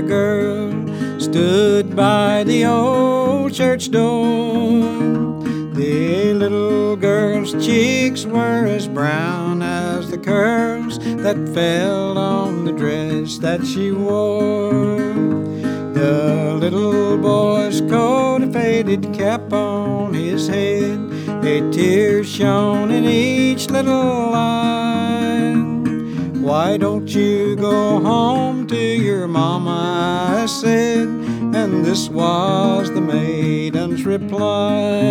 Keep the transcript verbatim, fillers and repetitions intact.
a girl stood by the old church door. The little girl's cheeks were as brown as the curls that fell on the dress that she wore. The little boy's coat, a faded cap on his head, a tear shone in each little line. Why don't you go home to your mama, I said, and this was the maiden's reply.